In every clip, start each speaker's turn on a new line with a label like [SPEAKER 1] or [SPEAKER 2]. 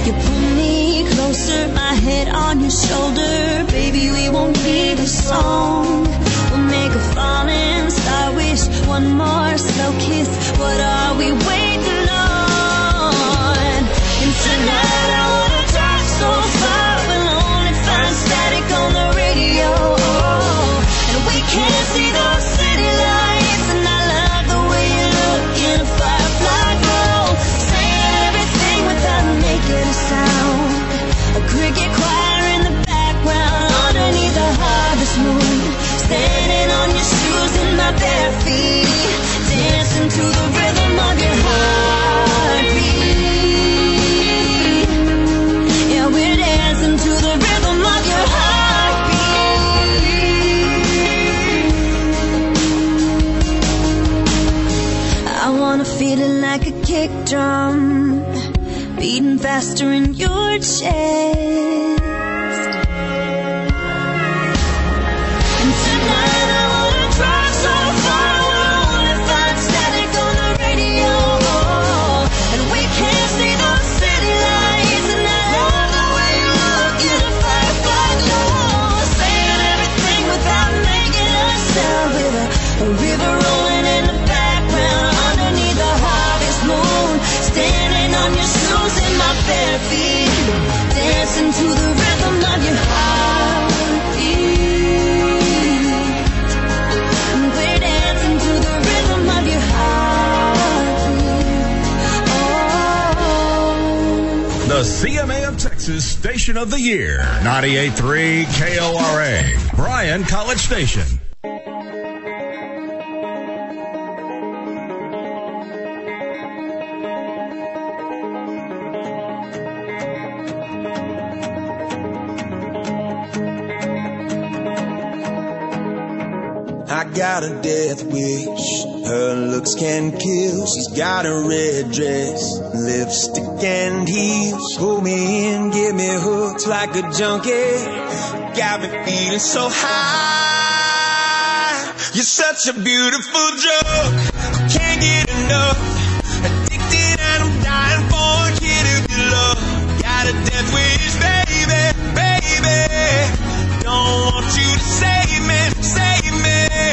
[SPEAKER 1] You pull me closer, my head on your shoulder. Baby, we won't need a song. We'll make a falling star wish. One more slow kiss. What are we waiting on? And tonight I wanna drive so far. We'll only find static on the radio. And we can't see those city lights. And I love the way you look in a firefly glow. Saying everything without making a sound. A cricket choir in the background underneath the harvest moon. Standing on your shoes in my bare feet. Dancing to the rhythm of your heartbeat. Yeah, we're dancing to the rhythm of your heartbeat. I wanna feel it like a kick drum, beating faster in your chest. And tonight I wanna drive so far. We'll only find static on the radio. And we can't see those city lights. And I love the way you look in a firefly glow. Saying everything without making a sound. With a river rolling in the background underneath the harvest moon. Standing on your shoes in my bare feet. Dancing to the rhythm of your heartbeat. We're dancing to the rhythm of your heartbeat. Oh.
[SPEAKER 2] The CMA of Texas Station of the Year, 98.3 KORA, Bryan College Station.
[SPEAKER 3] I got a death wish, her looks can kill. She's got a red dress, lipstick and heels. Pull me in, get me hooked like a junkie. Got me feeling so high. You're such a beautiful drug, can't get enough. Addicted and I'm dying for a kid of your love. Got a death wish, baby, baby. Don't want you to save me, save me.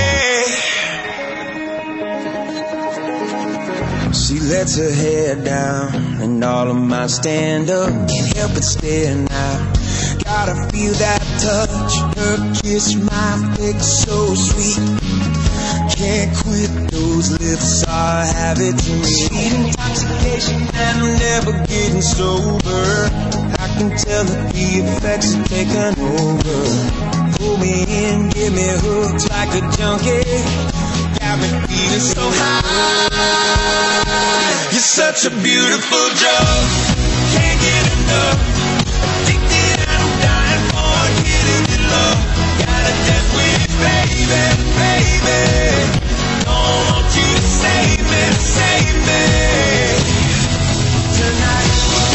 [SPEAKER 3] She lets her hair down and all of mine stand up. Can't help but stare now. Gotta feel that touch. Her kiss, my face so sweet. Can't quit, those lips are habit to me. Sweet intoxication and I'm never getting sober. I can tell that the effects are taking over. Pull me in, get me hooked like a junkie. Got me feeling so high. You're such a beautiful drug, can't get enough. Addicted and I'm dying for a kid of your love. Got a death wish, baby, baby. Don't want you to save me, save me. Tonight.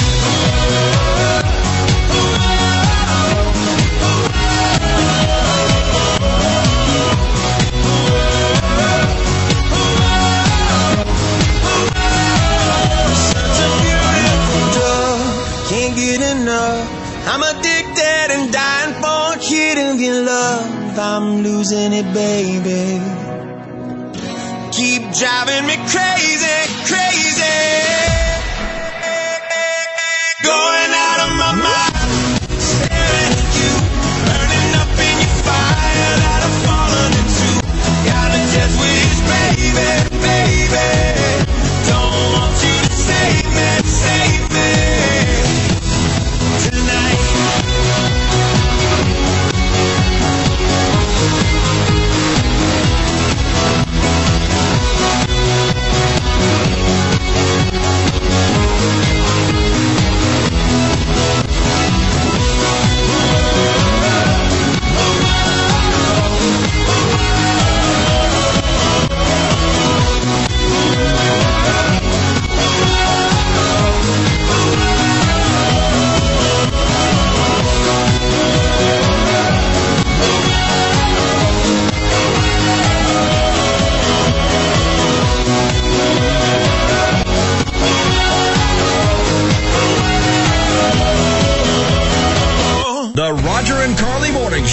[SPEAKER 3] Can't get enough. I'm addicted and dying for a kid of your love. I'm losing it, baby. Keep driving me crazy, crazy. Going out of my mind. Staring at you, burning up in your fire that I've fallen into. Got a death wish, baby, baby. Don't want you to save me, save me.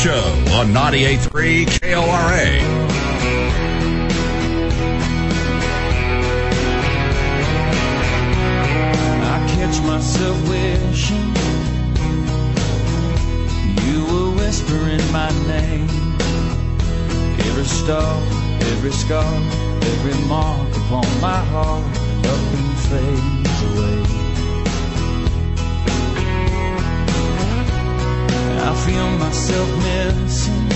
[SPEAKER 2] Show on 98.3 KORA.
[SPEAKER 3] Catch myself wishing you were whispering my name. Every star, every scar, every mark upon my heart up and fades away. I feel myself missing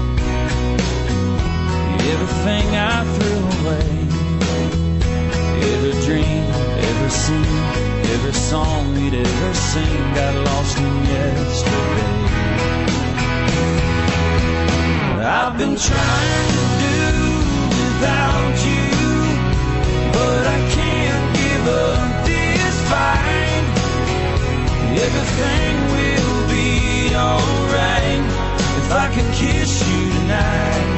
[SPEAKER 3] everything I threw away. Every dream, every scene, every song we'd ever sing got lost in yesterday. I've been trying to do without you, but I can't give up this fight. Everything will be alright if I can kiss you tonight.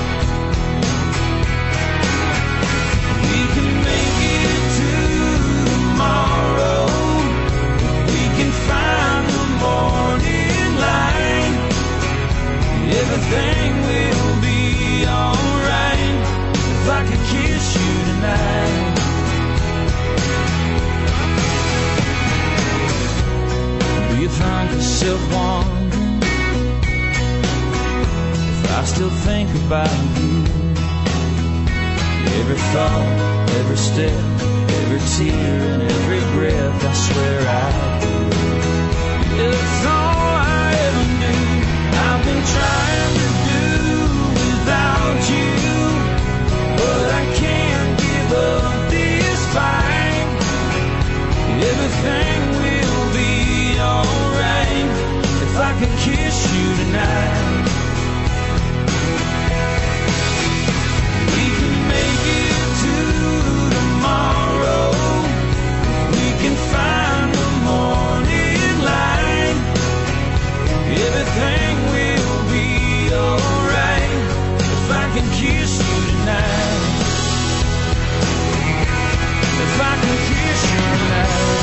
[SPEAKER 3] We can make it to tomorrow. We can find the morning light. Everything will be alright if I can kiss you tonight. Do you find yourself wondering if I still think about you? Every thought, every step, every tear and every breath, I swear I do. It's all I ever knew. I've been trying to do without you, but I can't give up this fight. Everything will be alright if I can kiss you tonight. We can make it to tomorrow. We can find the morning light. Everything will be alright if I can kiss you tonight. If I can kiss you tonight.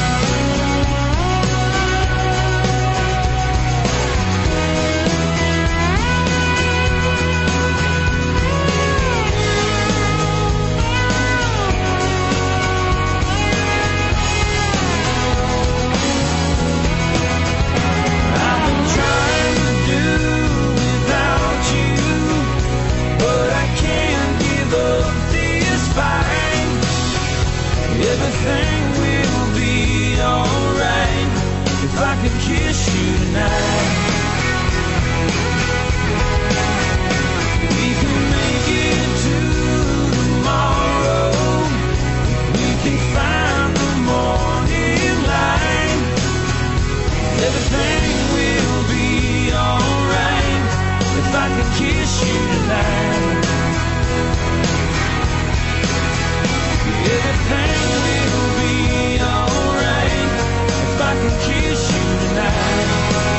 [SPEAKER 3] Everything will be alright if I can kiss you tonight. We can make it to tomorrow. We can find the morning light. Everything will be alright if I can kiss you tonight. Everything will be alright if I can kiss you tonight.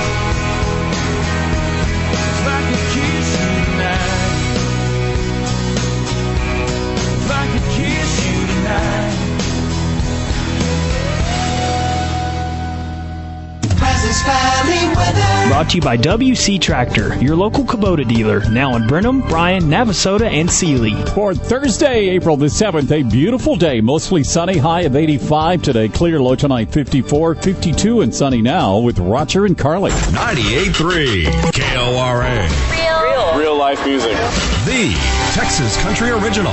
[SPEAKER 3] If I can kiss you tonight. If I can kiss you tonight.
[SPEAKER 4] Brazos Valley weather.
[SPEAKER 5] Brought to you by WC Tractor, your local Kubota dealer, now in Brenham, Bryan, Navasota, and Sealy.
[SPEAKER 6] For Thursday, April the 7th, a beautiful day, mostly sunny, high of 85 today, clear, low tonight 54, 52, and sunny now with Roger and Carly.
[SPEAKER 2] 98.3 KORA.
[SPEAKER 7] Real life music.
[SPEAKER 2] The Texas Country Original.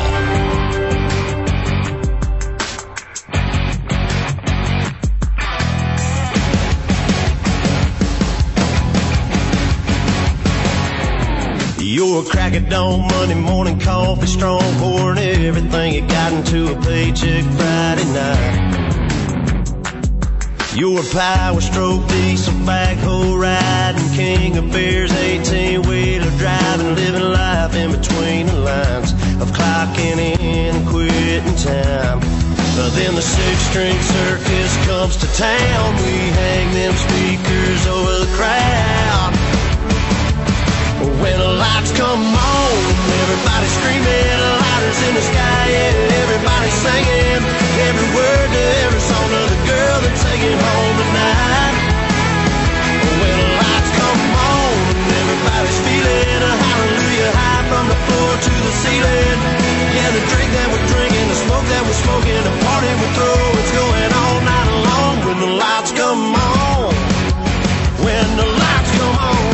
[SPEAKER 8] You're a crack at dawn, Monday morning coffee, strong pouring everything you got into a paycheck Friday night. You're a power stroke, diesel backhoe riding, king of beers, 18-wheeler driving, living life in between the lines of clocking in and quitting time. Then the six-string circus comes to town. We hang them speakers over the crowd. When the lights come on, everybody screaming, lighters in the sky, yeah, everybody singing every word to every song of the girl that's taking home tonight. When the lights come on, everybody's feeling come on, when the lights come on.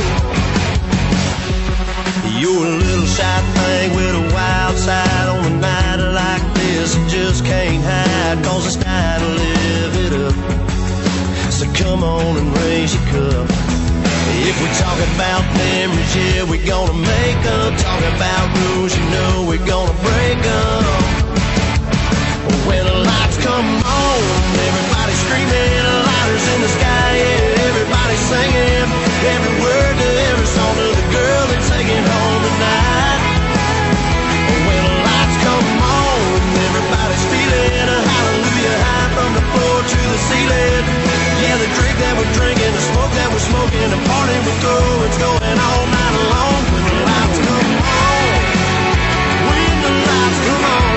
[SPEAKER 8] You're a little shy thing with a wild side. On a night like this, you just can't hide, 'cause it's time to live it up. So come on and raise your cup. If we talk about memories, yeah, we're gonna make them. Talk about rules, you know we're gonna break them. When the lights come on, everybody's screaming, lighters in the sky, yeah, everybody's singing every word to every song to the girl they're taking home tonight. When the lights come on, everybody's feeling a hallelujah high from the floor to the ceiling. Yeah, the drink that we're drinking, the smoke that we're smoking, the party we're throwing, it's going all night long. When the lights come on, when the lights come on.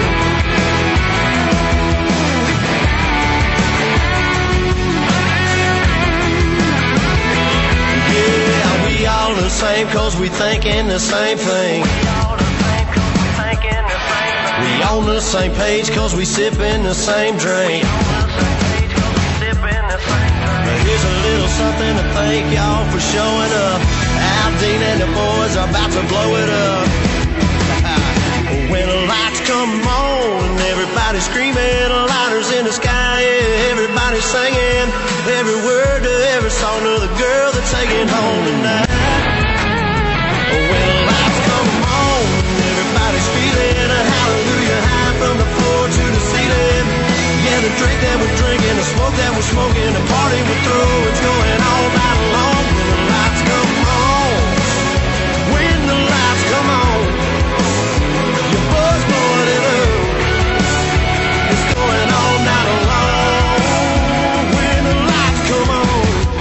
[SPEAKER 8] Yeah, we all the same 'cause we thinking the same thing. We on the same page 'cause we sipping the same drink. Here's a little something to thank y'all for showing up. Al Dean and the boys are about to blow it up. When the lights come on, everybody's screaming, lighters in the sky, yeah, everybody's singing every word to every song to the girl they're taking home tonight. When the lights come on, everybody's feeling a hallelujah high from the floor to the ceiling. Yeah, the drink that we're drinking, the smoke that we're smoking, the party we're through, it's going all night long. When the lights come on, when the lights come on, your boys blowing it up, it's going all night long. When the lights come on.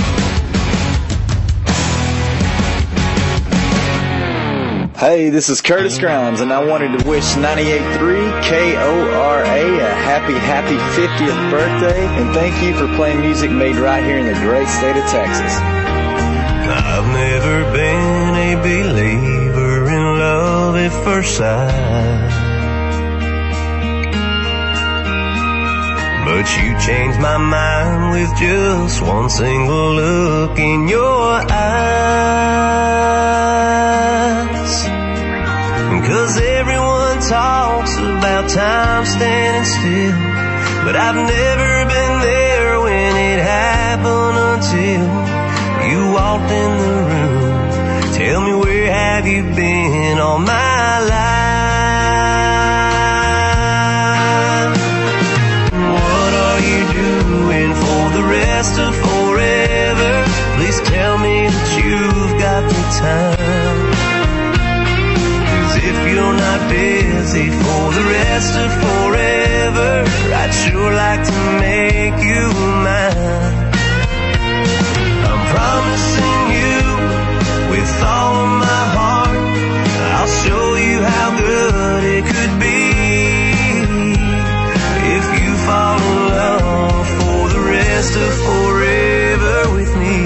[SPEAKER 9] Hey, this is Curtis Grimes, and I wanted to wish 98.3 KORA a happy 50th birthday, and thank you for playing music made right here in the great state of Texas.
[SPEAKER 8] I've never been a believer in love at first sight, but you changed my mind with just one single look in your eyes. 'Cause everyone talks about time standing still, but I've never been there when it happened until you walked in the room. Tell me, where have you been all my life? What are you doing for the rest of forever? Please tell me that you've got the time. If you're not busy for the rest of forever, I'd sure like to make you mine. I'm promising you with all of my heart, I'll show you how good it could be if you fall in love for the rest of forever with me.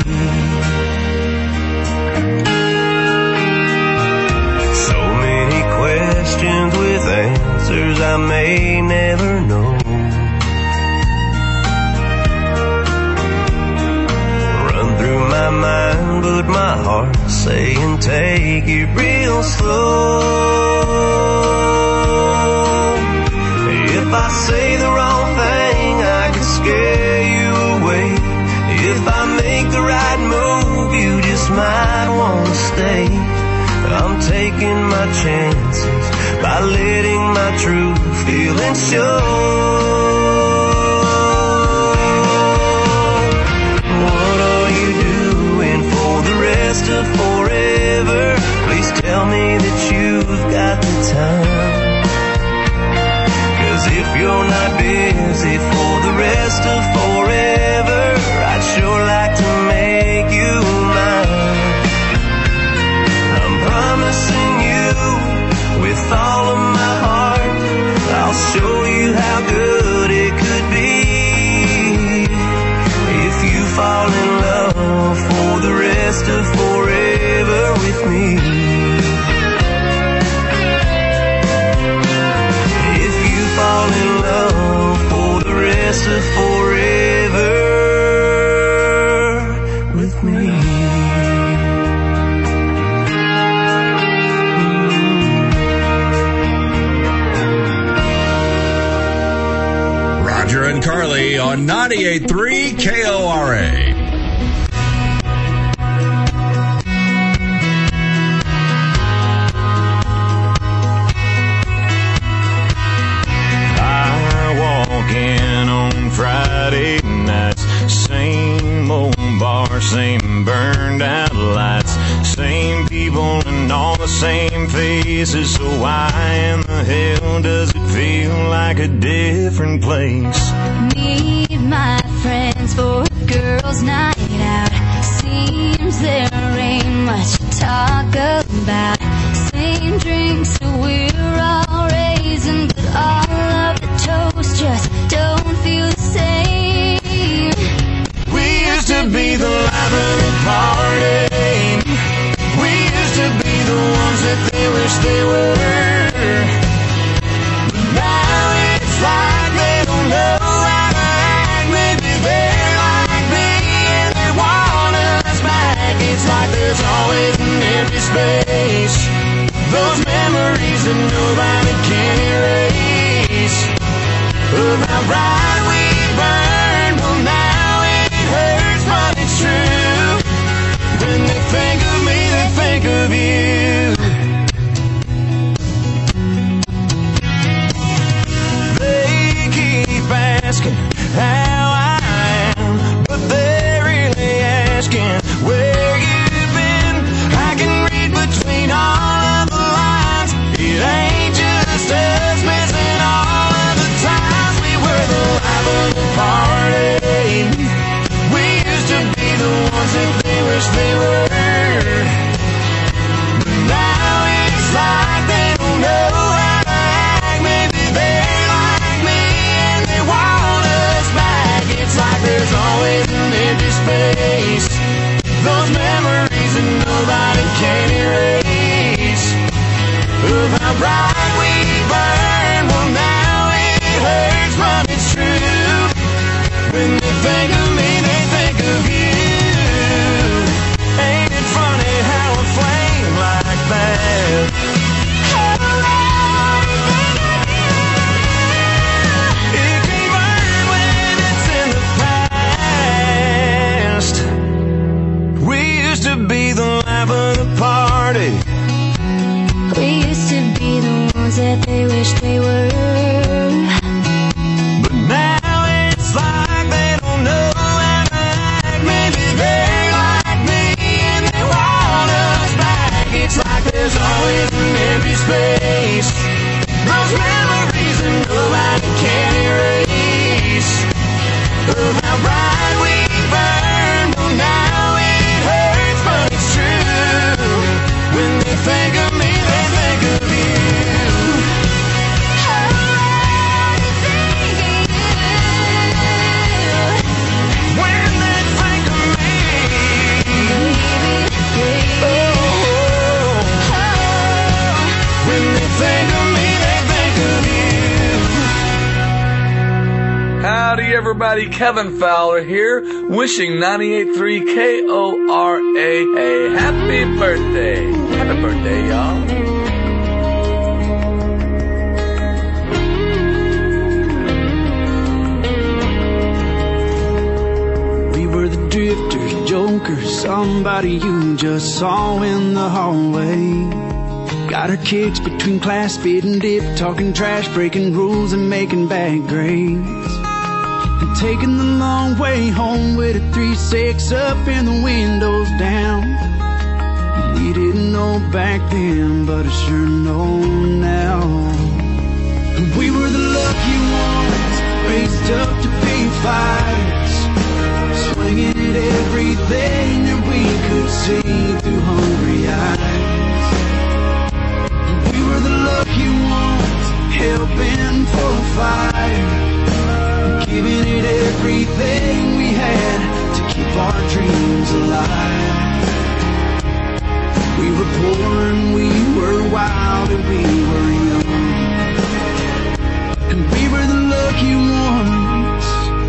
[SPEAKER 8] Questions with answers I may never know. Run through my mind, but my heart's saying take it real slow. If I say the wrong thing, I could scare you away. If I make the right move, you just might want to stay. I'm taking my chances by letting my true feelings show. What are you doing for the rest of forever? Please tell me that you've got the time. 'Cause if you're not busy for the rest of forever, I'd sure like to make you mine. Promising you with all of my heart, I'll show you how good it could be if you fall in love for the rest of forever with me. If you fall in love for the rest of forever
[SPEAKER 2] on 98.3 KORA.
[SPEAKER 8] On Friday nights, same old bar, same burned out lights, same people and all the same faces. So why in the hell does it feel like a different place?
[SPEAKER 1] Meet my friends for a girls' night out. Seems there ain't much to talk about. Same drinks that we're all raising, but all of the toast just don't feel the same.
[SPEAKER 8] We used to be the life of the party. We used to be the ones that they wish they were. But now it's like they don't know how to act. Maybe they're like me and they want us back. It's like there's always an empty space. Those memories that nobody can erase. Of how bright we burned, well now it hurts, but it's true. When they think of me, they think of you. They keep asking how I am, but they're really asking where you've been. I can read between all of the lines. It ain't just us missing all of the times we were the life of the party. We used to be the ones that they wish they were. But now it's like they don't know how to act. Maybe they're like me and they want us back. It's like there's always an empty space. Those memories that nobody can erase. Of how bright we burn, well now it hurts, but it's true. When they think of me, they think of you. Ain't it funny how a flame like that it can burn when it's in the past. We used to be the life of the party.
[SPEAKER 1] We used to be the ones that they wish they were.
[SPEAKER 8] But now it's like they don't know how to act. Maybe they're like me and they want us back. It's like there's always an empty space. Those memories that nobody can erase. Of how bright we burn, well now it hurts, but it's true. When they think of me, they think of you. When they think of me, when they think of me, they think of you.
[SPEAKER 10] Howdy everybody, Kevin Fowler here, wishing 98.3 KORA a happy birthday. Happy birthday, y'all.
[SPEAKER 11] We were the drifters, jokers, somebody you just saw in the hallway. Got our kicks between class, spit and dip, talking trash, breaking rules and making bad grades. And taking the long way home with a 3-6 up and the windows down. We didn't know back then, but I sure know now. We were the lucky ones, raised up to be fighters, swinging at everything that we could see through hungry eyes. We were the lucky ones, hell-bent for a fire, giving it everything we had to keep our dreams alive. We were poor and we were wild and we were young, and we were the lucky ones.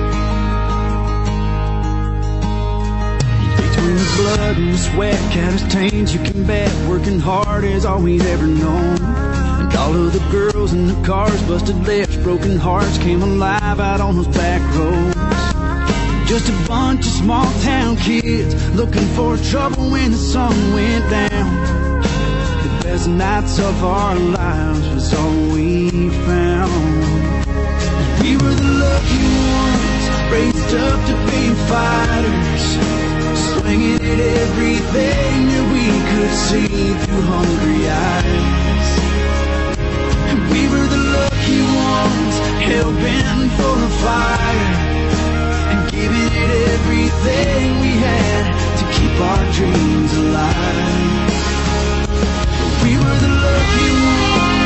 [SPEAKER 11] Between the blood and the sweat, cat us taints, you can bet working hard is all we'd ever known. And And all of the girls in the cars, busted lips, broken hearts, came alive out on those back roads. Just a bunch of small town kids looking for trouble when the sun went down. The best nights of our lives was all we found. We were the lucky ones, raised up to be fighters, swinging at everything that we could see through hungry eyes. And we were the lucky ones, hell-bent for the fire, and giving it everything we had to keep our dreams alive. We were the lucky ones.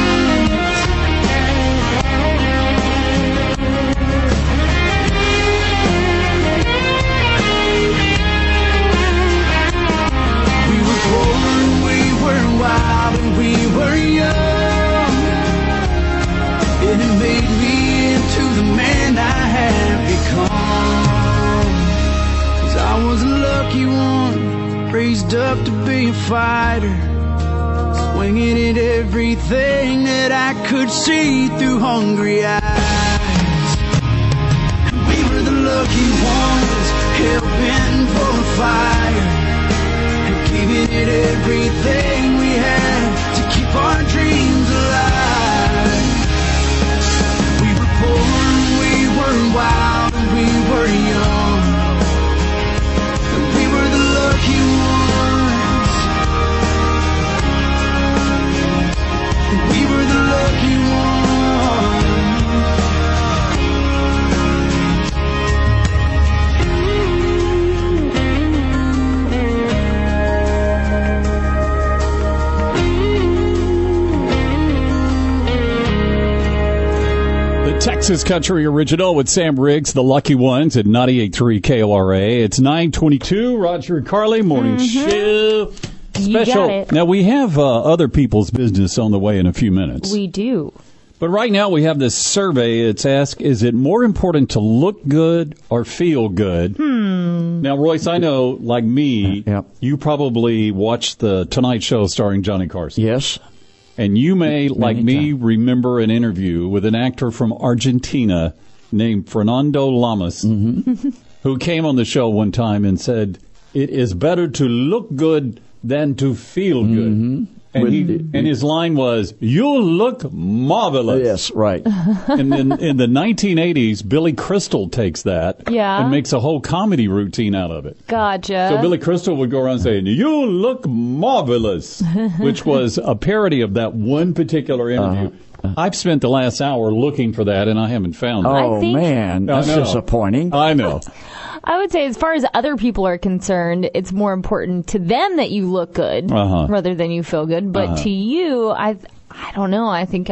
[SPEAKER 11] We were born, we were wild, and we were young, and it made me into the man I have become. 'Cause I was a lucky one, raised up to be a fighter, swinging at everything that I could see through hungry eyes. We were the lucky ones, hell-bent for the fire, and giving it everything we had to keep our dreams alive. We were born, we were wild, and we were young, and we were the lucky ones. And we were the lucky ones.
[SPEAKER 6] Texas Country Original with Sam Riggs, The Lucky Ones at 98.3 KORA. It's 9:22. Roger and Carly, morning show. Special. Now, we have other people's business on the way in a few minutes.
[SPEAKER 12] We do.
[SPEAKER 6] But right now we have this survey. It's asked, is it more important to look good or feel good? Now, Royce, I know, like me, you probably watched the Tonight Show starring Johnny Carson.
[SPEAKER 13] Yes.
[SPEAKER 6] And you may, like me, remember an interview with an actor from Argentina named Fernando Lamas, who came on the show one time and said, it is better to look good than to feel good. And his line was, you look marvelous.
[SPEAKER 13] Yes, right.
[SPEAKER 6] And then in the 1980s, Billy Crystal takes that and makes a whole comedy routine out of it.
[SPEAKER 12] Gotcha.
[SPEAKER 6] So Billy Crystal would go around saying, you look marvelous, which was a parody of that one particular interview. I've spent the last hour looking for that, and I haven't found it.
[SPEAKER 13] Oh, man. That's disappointing.
[SPEAKER 6] I know.
[SPEAKER 12] I would say as far as other people are concerned, it's more important to them that you look good rather than you feel good. But to you, I don't know. I think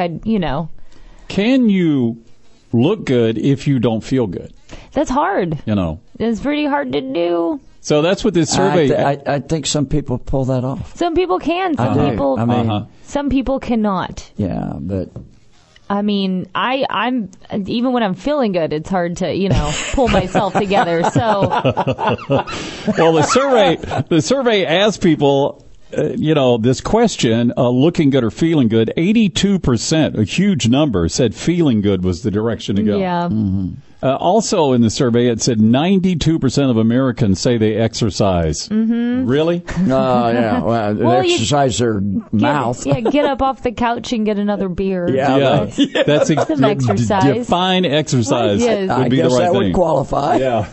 [SPEAKER 12] Can you look good if you don't feel good? That's hard. It's pretty hard to do.
[SPEAKER 6] So that's what this survey...
[SPEAKER 13] I think some people pull that off.
[SPEAKER 12] Some people can. Some people cannot.
[SPEAKER 13] Yeah, but...
[SPEAKER 12] I mean, I'm even when I'm feeling good, it's hard to, pull myself together. So,
[SPEAKER 6] well, the survey asked people, this question, looking good or feeling good. 82%, a huge number, said feeling good was the direction to go.
[SPEAKER 12] Yeah.
[SPEAKER 6] Also in the survey, it said 92% of Americans say they exercise. Really?
[SPEAKER 13] Yeah. Well, they exercise their mouth.
[SPEAKER 12] Get up off the couch and get another beer.
[SPEAKER 6] Yeah. That's
[SPEAKER 12] some exercise.
[SPEAKER 6] Define exercise would be the right thing.
[SPEAKER 13] I guess that would qualify.
[SPEAKER 6] Yeah.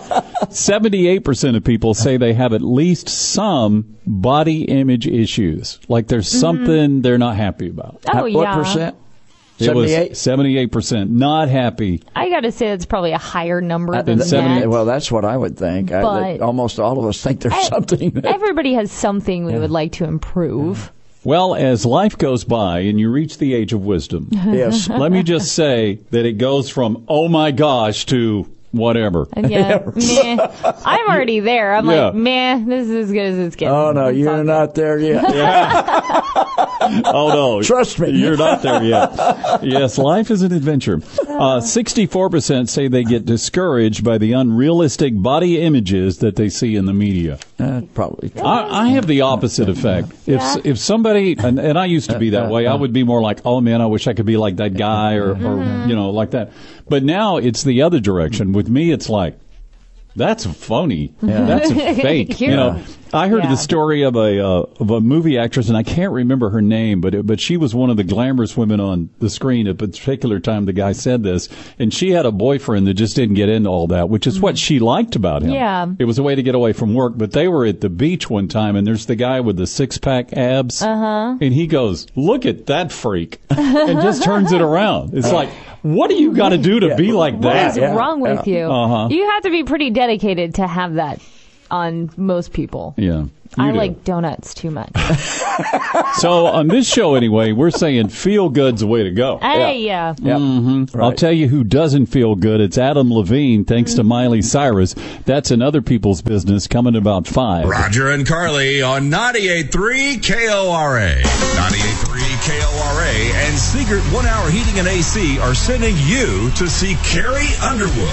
[SPEAKER 6] 78% of people say they have at least some body image issues. Like there's something they're not happy about.
[SPEAKER 12] Oh, yeah.
[SPEAKER 13] What percent?
[SPEAKER 6] 78? 78% not happy.
[SPEAKER 12] I got to say that's probably a higher number than
[SPEAKER 13] 78.
[SPEAKER 12] that.
[SPEAKER 13] Well, that's what I would think. Almost all of us think there's something.
[SPEAKER 12] Everybody has something we would like to improve.
[SPEAKER 6] Well, as life goes by and you reach the age of wisdom,
[SPEAKER 13] yes.
[SPEAKER 6] Let me just say that it goes from, oh my gosh, to whatever.
[SPEAKER 12] Yeah, meh. I'm already there. I'm like, meh, this is as good as it's getting.
[SPEAKER 13] Oh, no, you're not there yet.
[SPEAKER 6] Oh, no.
[SPEAKER 13] Trust me.
[SPEAKER 6] You're not there yet. Yes, life is an adventure. 64% say they get discouraged by the unrealistic body images that they see in the media.
[SPEAKER 13] Probably.
[SPEAKER 6] I have the opposite effect. If somebody, and I used to be that way, I would be more like, oh man, I wish I could be like that guy or like that. But now it's the other direction. With me, it's like, that's phony. Yeah. That's fake. I heard the story of a movie actress, and I can't remember her name, but she was one of the glamorous women on the screen at a particular time the guy said this, and she had a boyfriend that just didn't get into all that, which is what she liked about him.
[SPEAKER 12] Yeah.
[SPEAKER 6] It was a way to get away from work, but they were at the beach one time, and there's the guy with the six-pack abs, and he goes, look at that freak, and just turns it around. It's like, what do you got to do to be like that?
[SPEAKER 12] What is wrong with you? You have to be pretty dedicated to have that on most people.
[SPEAKER 6] Yeah.
[SPEAKER 12] I like donuts too much.
[SPEAKER 6] So on this show, anyway, we're saying feel good's the way to go.
[SPEAKER 12] Hey, yeah.
[SPEAKER 6] Mm-hmm. Right. I'll tell you who doesn't feel good. It's Adam Levine, thanks to Miley Cyrus. That's in Other People's Business, coming about 5.
[SPEAKER 2] Roger and Carly on 98.3 KORA. 98.3 KORA and Secret 1 Hour Heating and AC are sending you to see Carrie Underwood.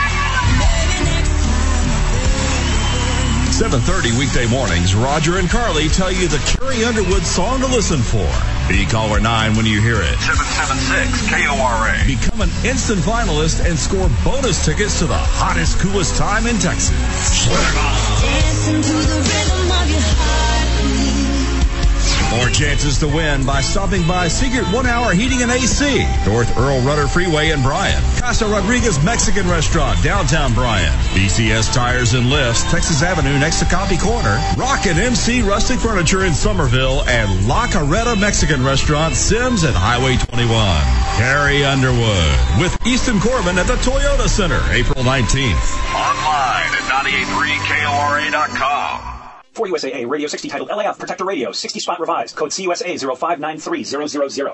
[SPEAKER 2] 7:30 weekday mornings, Roger and Carly tell you the Carrie Underwood song to listen for. Be caller 9 when you hear it. 776-KORA. Become an instant finalist and score bonus tickets to the hottest, coolest time in Texas.
[SPEAKER 1] Dancing to the rhythm of your heartbeat.
[SPEAKER 2] More chances to win by stopping by Secret 1 Hour Heating and AC, North Earl Rudder Freeway in Bryan. Casa Rodriguez Mexican Restaurant, downtown Bryan. BCS Tires and Lifts, Texas Avenue next to Copy Corner. Rock and MC Rustic Furniture in Somerville, and La Carreta Mexican Restaurant, Sims at Highway 21. Carrie Underwood with Easton Corbin at the Toyota Center, April 19th. Online at 983KORA.com.
[SPEAKER 14] For USAA Radio 60 titled LAF Protector Radio 60 spot revised code CUSA 0593000.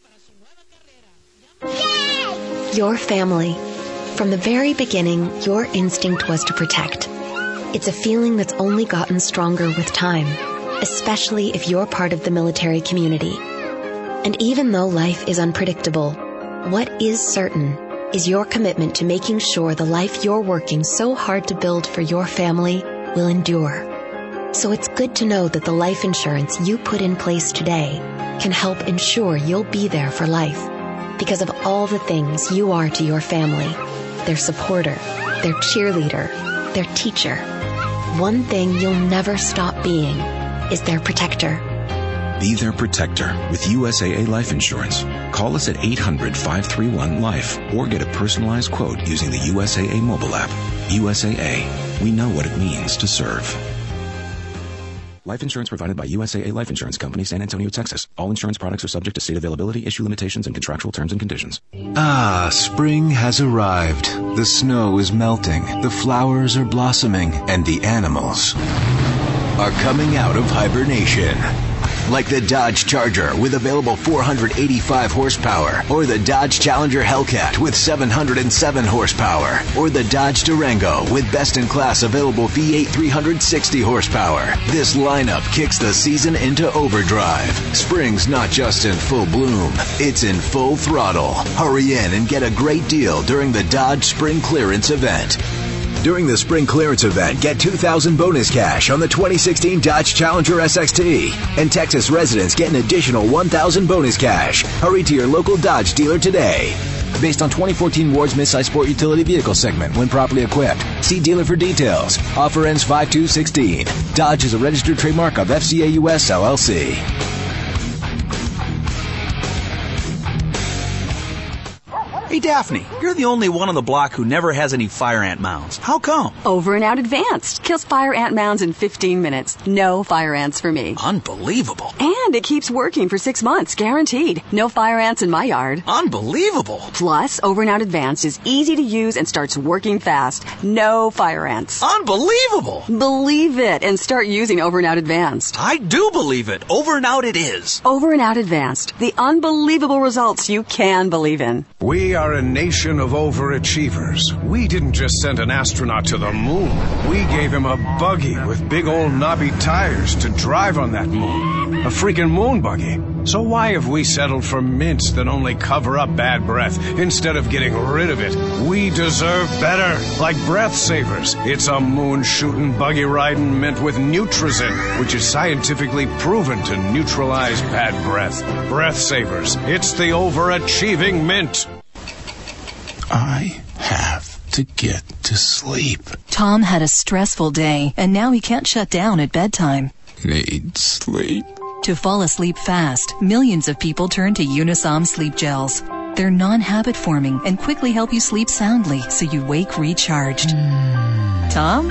[SPEAKER 15] Your family. From the very beginning, your instinct was to protect. It's a feeling that's only gotten stronger with time, especially if you're part of the military community. And even though life is unpredictable, what is certain is your commitment to making sure the life you're working so hard to build for your family will endure. So it's good to know that the life insurance you put in place today can help ensure you'll be there for life because of all the things you are to your family. Their supporter, their cheerleader, their teacher. One thing you'll never stop being is their protector.
[SPEAKER 16] Be their protector with USAA Life Insurance. Call us at 800-531-LIFE or get a personalized quote using the USAA mobile app. USAA, we know what it means to serve. Life insurance provided by USAA Life Insurance Company, San Antonio, Texas. All insurance products are subject to state availability, issue limitations, and contractual terms and conditions.
[SPEAKER 17] Ah, spring has arrived. The snow is melting, the flowers are blossoming, and the animals are coming out of hibernation. Like the Dodge Charger with available 485 horsepower, or the Dodge Challenger Hellcat with 707 horsepower, or the Dodge Durango with best-in-class available V8 360 horsepower. This lineup kicks the season into overdrive. Spring's not just in full bloom, it's in full throttle. Hurry in and get a great deal during the Dodge Spring Clearance event. During the Spring Clearance event, get $2,000 bonus cash on the 2016 Dodge Challenger SXT. And Texas residents get an additional $1,000 bonus cash. Hurry to your local Dodge dealer today. Based on 2014 Ward's midsize sport utility vehicle segment when properly equipped. See dealer for details. Offer ends 5/2/16. Dodge is a registered trademark of FCA US LLC.
[SPEAKER 18] Hey, Daphne, you're the only one on the block who never has any fire ant mounds. How come?
[SPEAKER 19] Over and Out Advanced kills fire ant mounds in 15 minutes. No fire ants for me.
[SPEAKER 18] Unbelievable.
[SPEAKER 19] And it keeps working for 6 months, guaranteed. No fire ants in my yard.
[SPEAKER 18] Unbelievable.
[SPEAKER 19] Plus, Over and Out Advanced is easy to use and starts working fast. No fire ants.
[SPEAKER 18] Unbelievable.
[SPEAKER 19] Believe it and start using Over and Out Advanced.
[SPEAKER 18] I do believe it. Over and Out it is.
[SPEAKER 19] Over and Out Advanced. The unbelievable results you can believe in.
[SPEAKER 20] We are a nation of overachievers. We didn't just send an astronaut to the moon. We gave him a buggy with big old knobby tires to drive on that moon. A freaking moon buggy. So why have we settled for mints that only cover up bad breath instead of getting rid of it? We deserve better, like Breath Savers. It's a moon-shooting, buggy-riding mint with Nutrizin, which is scientifically proven to neutralize bad breath. Breath Savers. It's the overachieving mint.
[SPEAKER 21] I have to get to sleep.
[SPEAKER 22] Tom had a stressful day, and now he can't shut down at bedtime.
[SPEAKER 21] Need sleep.
[SPEAKER 22] To fall asleep fast, millions of people turn to Unisom sleep gels. They're non-habit forming and quickly help you sleep soundly so you wake recharged. Tom?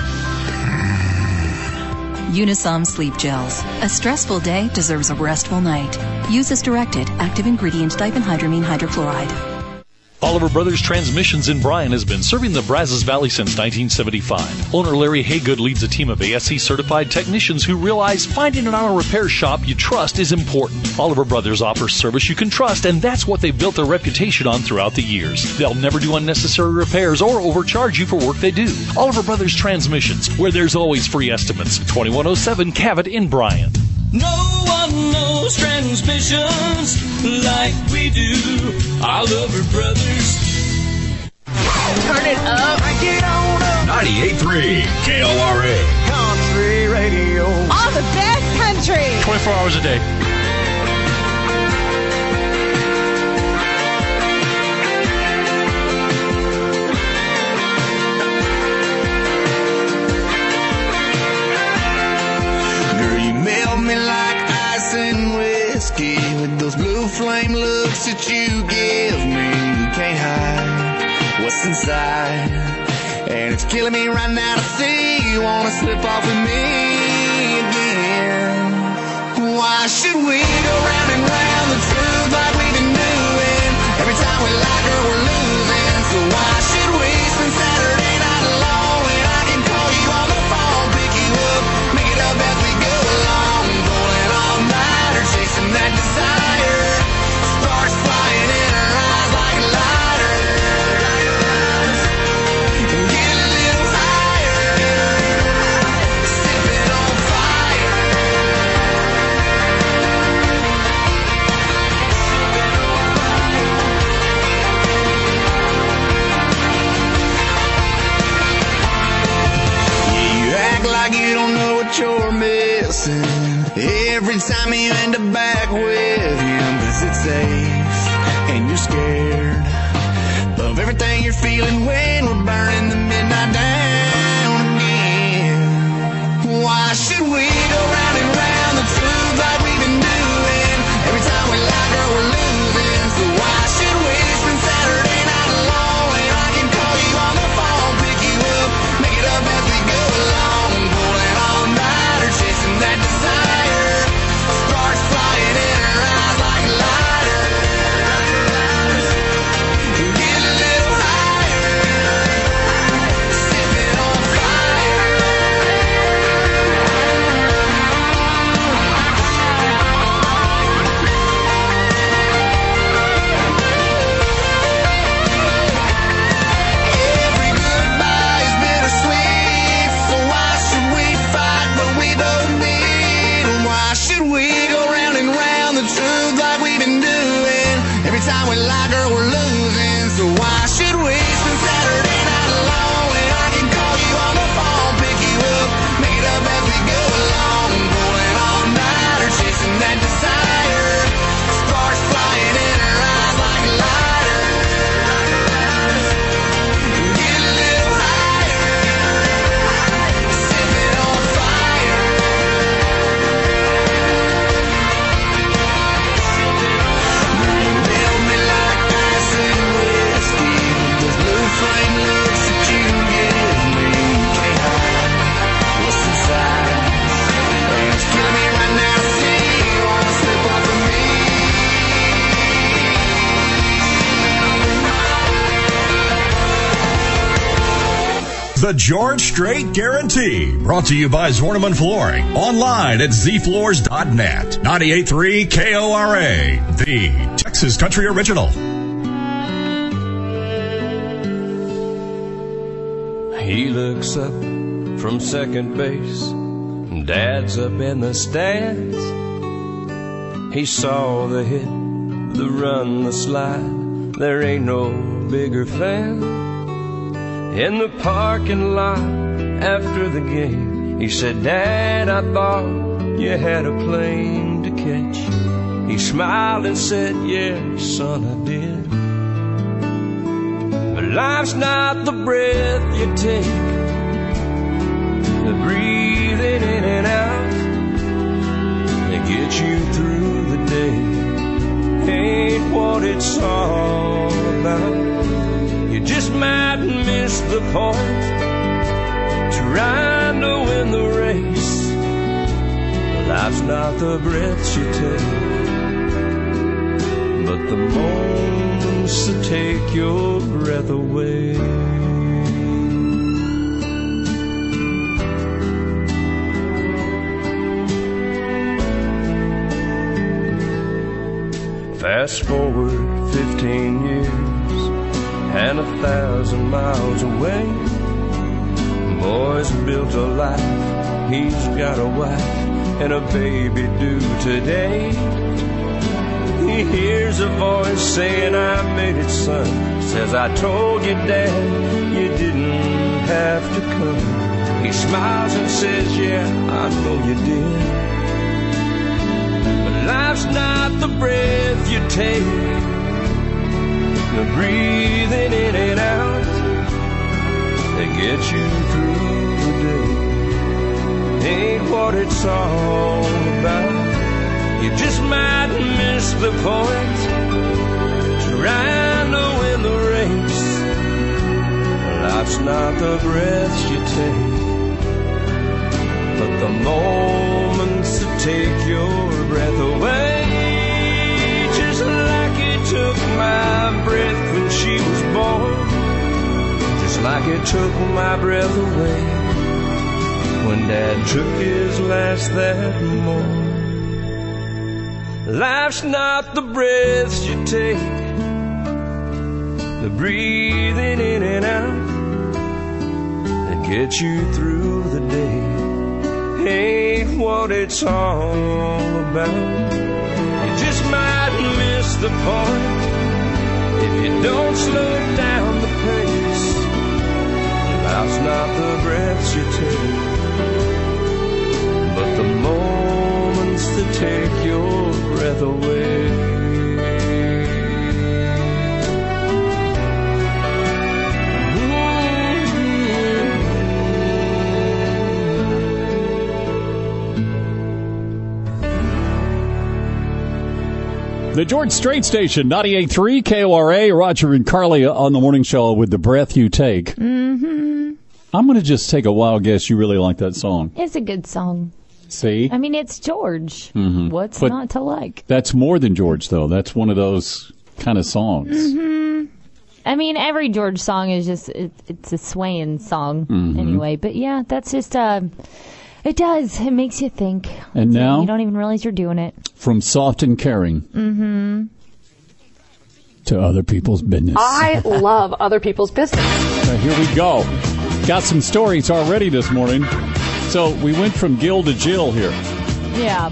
[SPEAKER 22] Unisom sleep gels. A stressful day deserves a restful night. Use as directed. Active ingredient diphenhydramine hydrochloride.
[SPEAKER 23] Oliver Brothers Transmissions in Bryan has been serving the Brazos Valley since 1975. Owner Larry Haygood leads a team of ASE-certified technicians who realize finding an auto repair shop you trust is important. Oliver Brothers offers service you can trust, and that's what they've built their reputation on throughout the years. They'll never do unnecessary repairs or overcharge you for work they do. Oliver Brothers Transmissions, where there's always free estimates. 2107 Cabot in Bryan.
[SPEAKER 1] No one knows transmissions like we do. Oliver Brothers.
[SPEAKER 4] Turn it up. Get on up.
[SPEAKER 2] 98.3 KORA.
[SPEAKER 4] Country radio.
[SPEAKER 24] All the best country.
[SPEAKER 23] 24 hours a day.
[SPEAKER 4] Me like ice and whiskey with those blue flame looks that you give me. You can't hide what's inside, and it's killing me right now to see you wanna slip off with me again. Why should we go round and round the truth like we've been doing? Every time we like her, we're losing. So why should we spend Saturday night alone when I can call you on the phone, pick you up, make it up as we go along? Chasing that desire, sparks flying in her eyes like lighters. Get a little higher, sipping on fire. Yeah, you act like you don't know what you're missing every time you end up back with him, 'cause it's safe and you're scared of everything you're feeling when we're burning the midnight down again. Why should we go round and round the truth like we've been doing? Every time we like her, we're losing. So why should we spend Saturday night alone and I can call you on the phone, pick you up, make it up as we go along, pulling all nighter, chasing that desire. Flying in her eyes like lighters. Get a little higher, sipping on Every goodbye is bittersweet, so why should we fight when we both need? And why should we go round and round the truth like we've been doing? Every time we like her, we're losing. So why should we spend Saturday night alone and I can call you on the phone, pick you up, make it up as we go along, pulling all nighter, chasing that desire, sparks flying in her eyes like lighters. Get a little higher, sipping on fire. Flame looks that you give me, can't hide what's inside, and it's killing me right now to see you wanna slip off of
[SPEAKER 2] me. The George Strait Guarantee, brought to you by Zorneman Flooring. Online at zfloors.net. 98.3 KORA, the Texas Country Original.
[SPEAKER 3] He looks up from second base, Dad's up in the stands. He saw the hit, the run, the slide, there ain't no bigger fan. In the parking lot after the game, he said, Dad, I thought you had a plane to catch. He smiled and said, yeah, son, I did. But life's not the breath you take, the breathing in and out that gets you through the day. Ain't what it's all about. You just might miss the point, trying to win the race. Life's not the breaths you take, but the moments that take your breath away. Fast forward 15 years and 1,000 miles away. Boy's built a life, he's got a wife and a baby due today. He hears a voice saying, I made it, son. Says, I told you, Dad, you didn't have to come. He smiles and says, yeah, I know you did. But life's not the breath you take, the breathing in and out that gets you through the day. Ain't what it's all about. You just might miss the point, trying to win the race. Life's not the breaths you take, but the moments that take your breath away. Just like it took my breath when she was born, just like it took my breath away when Dad took his last that morning. Life's not the breaths you take, the breathing in and out that gets you through the day. Ain't what it's all about. You just might miss the point if you don't slow down the pace. Life's not the breaths you take, but the moments that take your breath away.
[SPEAKER 6] The George Strait Station, 98.3 KORA. Roger and Carly on the morning show with The Breath You Take.
[SPEAKER 12] Mm-hmm.
[SPEAKER 6] I'm going to just take a wild guess you really like that song.
[SPEAKER 12] It's a good song.
[SPEAKER 6] See?
[SPEAKER 12] I mean, it's George.
[SPEAKER 6] Mm-hmm.
[SPEAKER 12] What's
[SPEAKER 6] but
[SPEAKER 12] not to like?
[SPEAKER 6] That's more than George, though. That's one of those kind of songs.
[SPEAKER 12] Mm-hmm. I mean, every George song is just, it's a swaying song anyway. But yeah, that's just, it does. It makes you think.
[SPEAKER 6] And now?
[SPEAKER 12] You don't even realize you're doing it.
[SPEAKER 6] From soft and caring to other people's business.
[SPEAKER 5] I love other people's business.
[SPEAKER 6] So here we go. Got some stories already this morning. So we went from Gil to Jill here.
[SPEAKER 12] Yeah.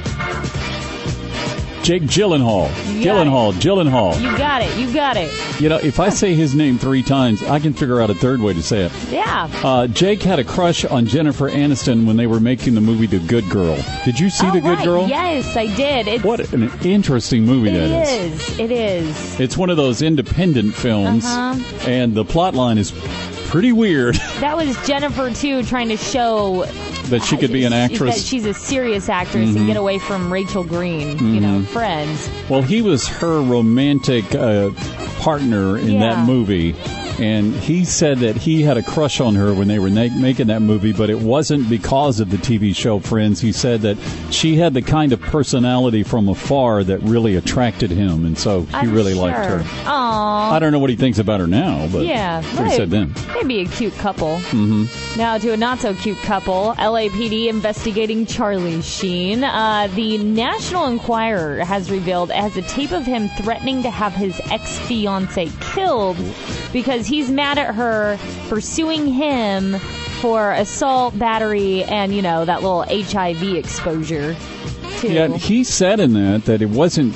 [SPEAKER 6] Jake Gyllenhaal. Gyllenhaal.
[SPEAKER 12] You got it. You got it.
[SPEAKER 6] You know, if I say his name 3 times, I can figure out a third way to say it.
[SPEAKER 12] Yeah.
[SPEAKER 6] Jake had a crush on Jennifer Aniston when they were making the movie The Good Girl. Did you see The Good Girl?
[SPEAKER 12] Yes, I did.
[SPEAKER 6] What an interesting movie that is.
[SPEAKER 12] It is.
[SPEAKER 6] It's one of those independent films, and the plot line is pretty weird.
[SPEAKER 12] That was Jennifer, too, trying to show
[SPEAKER 6] that she could be an actress.
[SPEAKER 12] That she's a serious actress and get away from Rachel Green, you know, Friends.
[SPEAKER 6] Well, he was her romantic partner in that movie. And he said that he had a crush on her when they were making that movie, but it wasn't because of the TV show Friends. He said that she had the kind of personality from afar that really attracted him, and so he really liked her.
[SPEAKER 12] Aww.
[SPEAKER 6] I don't know what he thinks about her now, but that's what he said then.
[SPEAKER 12] They'd be a cute couple. Now to a not-so-cute couple, LAPD investigating Charlie Sheen. The National Enquirer has revealed it has a tape of him threatening to have his ex-fiancée killed because he's mad at her for suing him for assault, battery, and, that little HIV exposure, too.
[SPEAKER 6] Yeah, he said in that it wasn't...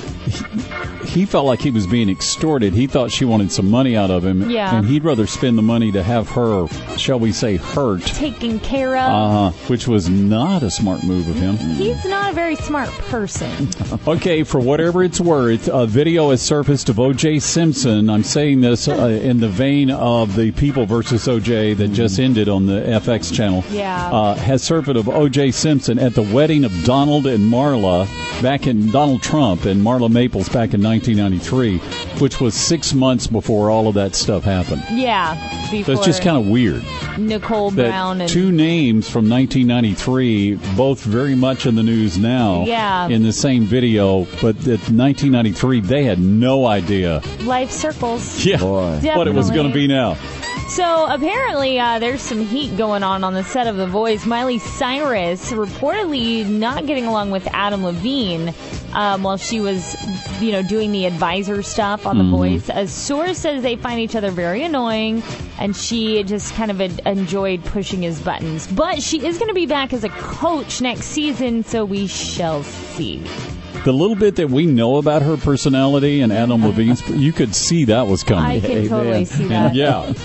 [SPEAKER 6] He felt like he was being extorted. He thought she wanted some money out of him.
[SPEAKER 12] Yeah.
[SPEAKER 6] And he'd rather spend the money to have her, shall we say, hurt.
[SPEAKER 12] Taken care of.
[SPEAKER 6] Which was not a smart move of him.
[SPEAKER 12] He's not a very smart person.
[SPEAKER 6] Okay, for whatever it's worth, a video has surfaced of O.J. Simpson. I'm saying this in the vein of the People versus O.J. that just ended on the FX channel.
[SPEAKER 12] Yeah.
[SPEAKER 6] Has surfaced of O.J. Simpson at the wedding of Donald and Marla Donald Trump and Marla Maples back in 1993, which was 6 months before all of that stuff happened.
[SPEAKER 12] Yeah.
[SPEAKER 6] So it's just kind of weird.
[SPEAKER 12] Nicole Brown and...
[SPEAKER 6] Two names from 1993, both very much in the news now, in the same video, but at 1993, they had no idea.
[SPEAKER 12] Life circles.
[SPEAKER 6] Yeah, what it was going to be now.
[SPEAKER 12] So apparently there's some heat going on the set of The Voice. Miley Cyrus reportedly not getting along with Adam Levine while she was, doing the advisor stuff on The Voice. A source says they find each other very annoying, and she just kind of enjoyed pushing his buttons. But she is going to be back as a coach next season, so we shall see.
[SPEAKER 6] The little bit that we know about her personality and Adam Levine's, you could see that was coming.
[SPEAKER 12] I can totally see that.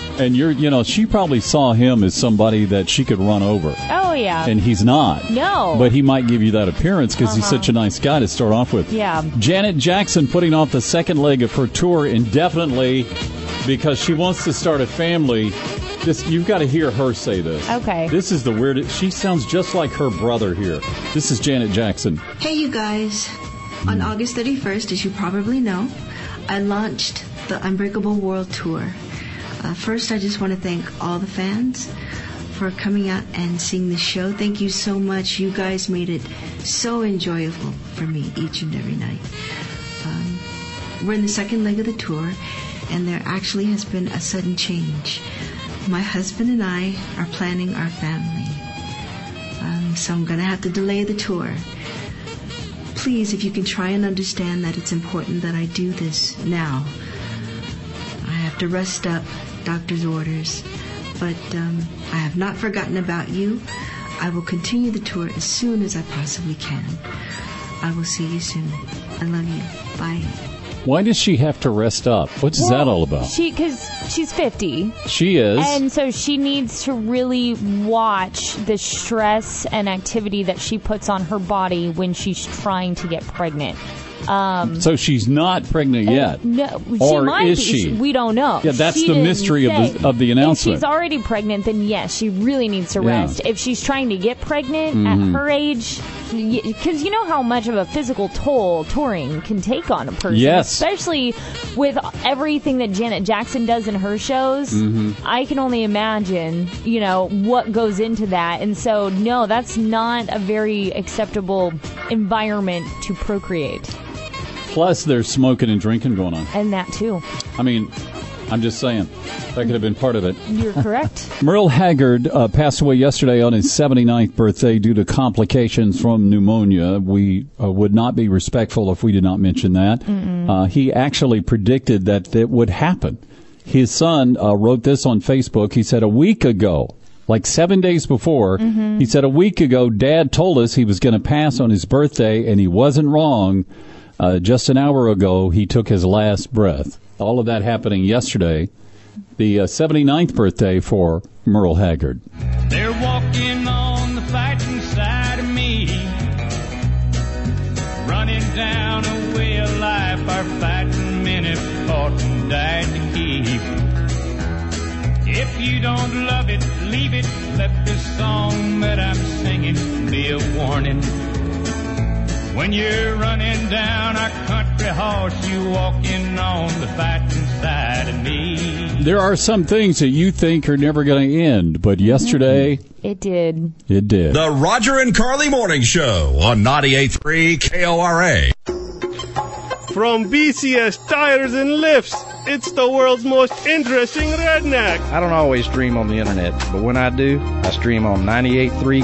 [SPEAKER 6] And she probably saw him as somebody that she could run over.
[SPEAKER 12] Oh, yeah.
[SPEAKER 6] And he's not.
[SPEAKER 12] No.
[SPEAKER 6] But he might give you that appearance because he's such a nice guy to start off with.
[SPEAKER 12] Yeah.
[SPEAKER 6] Janet Jackson putting off the second leg of her tour indefinitely because she wants to start a family. You've got to hear her say this.
[SPEAKER 12] Okay.
[SPEAKER 6] This is the weirdest. She sounds just like her brother here. This is Janet Jackson.
[SPEAKER 7] Hey, you guys. On August 31st, as you probably know, I launched the Unbreakable World Tour. First, I just want to thank all the fans for coming out and seeing the show. Thank you so much. You guys made it so enjoyable for me each and every night. We're in the second leg of the tour, and there actually has been a sudden change. My husband and I are planning our family. So I'm going to have to delay the tour. Please, if you can try and understand that it's important that I do this now. I have to rest up, doctor's orders, but I have not forgotten about you. I will continue the tour as soon as I possibly can. I will see you soon. I love you. Bye.
[SPEAKER 6] Why does she have to rest up? What's that all about?
[SPEAKER 12] Because she's 50.
[SPEAKER 6] She is.
[SPEAKER 12] And so she needs to really watch the stress and activity that she puts on her body when she's trying to get pregnant.
[SPEAKER 6] So she's not pregnant yet?
[SPEAKER 12] No,
[SPEAKER 6] or
[SPEAKER 12] might
[SPEAKER 6] is
[SPEAKER 12] be.
[SPEAKER 6] she?
[SPEAKER 12] We don't know.
[SPEAKER 6] Yeah, that's the mystery of the announcement.
[SPEAKER 12] If she's already pregnant, then yes, she really needs to rest. If she's trying to get pregnant at her age, because you know how much of a physical toll touring can take on a person.
[SPEAKER 6] Yes.
[SPEAKER 12] Especially with everything that Janet Jackson does in her shows. I can only imagine, what goes into that. And so, no, that's not a very acceptable environment to procreate.
[SPEAKER 6] Plus, there's smoking and drinking going on.
[SPEAKER 12] And that, too.
[SPEAKER 6] I mean, I'm just saying. That could have been part of it.
[SPEAKER 12] You're correct.
[SPEAKER 6] Merle Haggard passed away yesterday on his 79th birthday due to complications from pneumonia. We would not be respectful if we did not mention that. He actually predicted that it would happen. His son wrote this on Facebook. He said, a week ago, like 7 days before, he said, a week ago, Dad told us he was going to pass on his birthday, and he wasn't wrong. Just an hour ago, he took his last breath. All of that happening yesterday, the 79th birthday for Merle Haggard.
[SPEAKER 8] They're walking on the fighting side of me, running down a way of life our fighting men have fought and died to keep. If you don't love it, leave it. Let this song that I'm singing be a warning. When you're running down our country horse, you walking on the fighting side of me.
[SPEAKER 6] There are some things that you think are never going to end, but yesterday...
[SPEAKER 12] It did.
[SPEAKER 6] It did.
[SPEAKER 2] The Roger and Carly Morning Show on 98.3 KORA.
[SPEAKER 9] From BCS Tires and Lifts, it's the world's most interesting redneck.
[SPEAKER 10] I don't always stream on the internet, but when I do, I stream on 98.3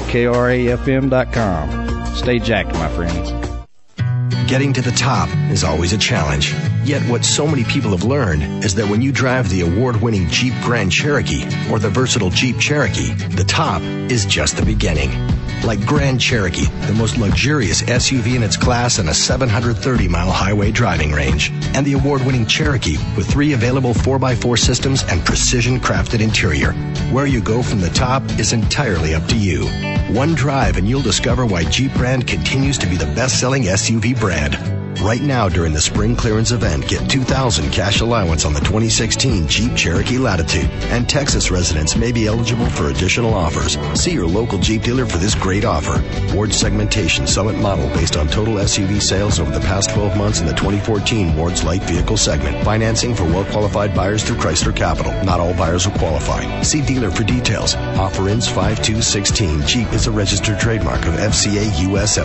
[SPEAKER 10] KORAFM.com. Stay jacked, my friends.
[SPEAKER 25] Getting to the top is always a challenge.
[SPEAKER 11] Yet what so many people have learned is that when you drive the award-winning Jeep Grand Cherokee or the versatile Jeep Cherokee, the top is just the beginning. Like Grand Cherokee, the most luxurious SUV in its class and a 730-mile highway driving range. And the award-winning Cherokee with 3 available 4x4 systems and precision-crafted interior. Where you go from the top is entirely up to you. One drive and you'll discover why Jeep brand continues to be the best-selling SUV brand. Right now during the spring clearance event, get $2,000 cash allowance on the 2016 Jeep Cherokee Latitude. And Texas residents may be eligible for additional offers. See your local Jeep dealer for this great offer. Ward segmentation Summit model based on total SUV sales over the past 12 months in the 2014 Ward's light vehicle segment. Financing for well-qualified buyers through Chrysler Capital. Not all buyers will qualify. See dealer for details. Offer ends 5/2/16. Jeep is a registered trademark of FCA US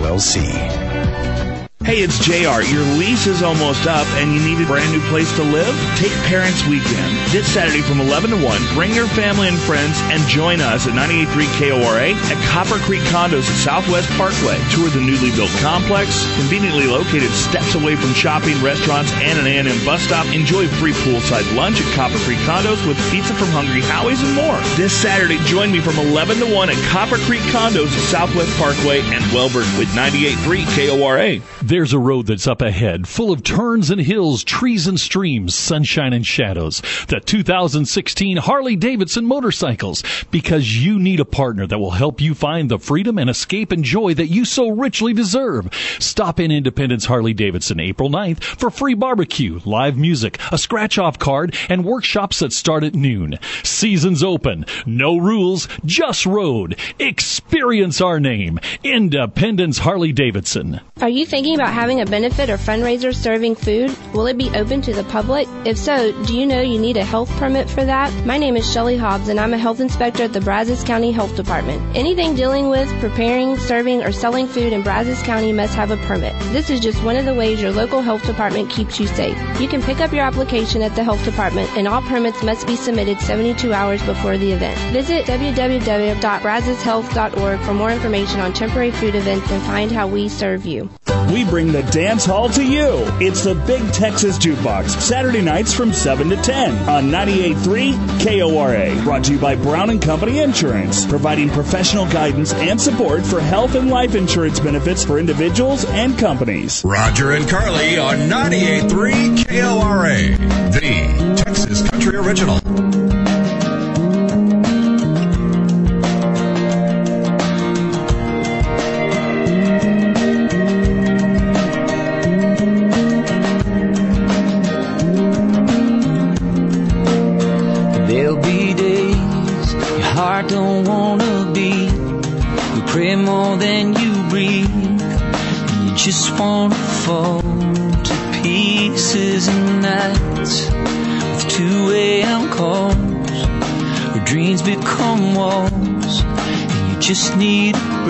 [SPEAKER 11] LLC.
[SPEAKER 13] Hey, it's JR. Your lease is almost up and you need a brand new place to live? Take Parents Weekend. This Saturday from 11 to 1, bring your family and friends and join us at 98.3 KORA at Copper Creek Condos at Southwest Parkway. Tour the newly built complex, conveniently located steps away from shopping, restaurants, and an A&M bus stop. Enjoy free poolside lunch at Copper Creek Condos with pizza from Hungry Howie's and more. This Saturday, join me from 11 to 1 at Copper Creek Condos at Southwest Parkway and Welborn with 98.3 KORA.
[SPEAKER 23] There's a road that's up ahead, full of turns and hills, trees and streams, sunshine and shadows. The 2016 Harley-Davidson motorcycles, because you need a partner that will help you find the freedom and escape and joy that you so richly deserve. Stop in Independence Harley-Davidson April 9th for free barbecue, live music, a scratch-off card, and workshops that start at noon. Season's open. No rules, just road. Experience our name. Independence Harley-Davidson.
[SPEAKER 14] Are you thinking about having a benefit or fundraiser serving food? Will it be open to the public? If so, do you know you need a health permit for that? My name is Shelley Hobbs and I'm a health inspector at the Brazos County Health Department. Anything dealing with preparing, serving, or selling food in Brazos County must have a permit. This is just one of the ways your local health department keeps you safe. You can pick up your application at the health department and all permits must be submitted 72 hours before the event. Visit www.brazoshealth.org for more information on temporary food events and find how we serve you.
[SPEAKER 13] We bring the dance hall to you. It's the Big Texas Jukebox, Saturday nights from 7 to 10 on 98.3 KORA. Brought to you by Brown & Company Insurance, providing professional guidance and support for health and life insurance benefits for individuals and companies.
[SPEAKER 2] Roger and Carly on 98.3 KORA, the Texas Country Original.
[SPEAKER 15] Don't wanna be. You pray more than you breathe, and you just wanna fall to pieces at nights with 2 a.m. calls where dreams become walls, and you just need a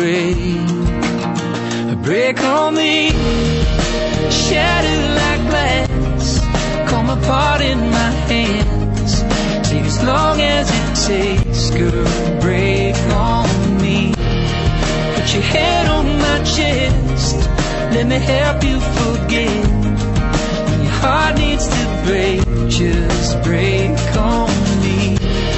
[SPEAKER 15] break on me, shattered like glass, come apart in my hands. Take as long as it takes, girl, break on me. Put your head on my chest, let me help you forget. When your heart needs to break, just break on me.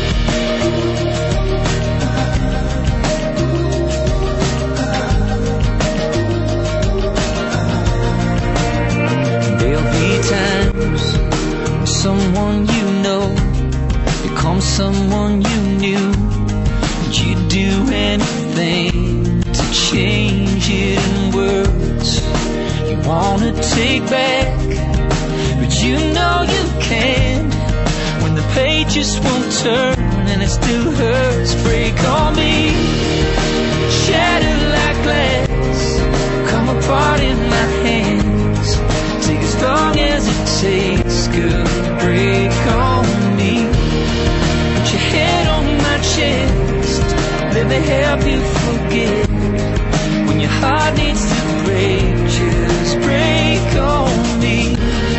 [SPEAKER 15] There'll be times when someone you know becomes someone you knew, and you'd do anything to change it in words you wanna take back, but you know you can't when the pages won't turn and it still hurts. Break on me, shattered like glass, come apart in my hands. Take as long as it takes, girl, break on me. Put your head on my chest, let me help you forget. When your heart needs to break, just break on me.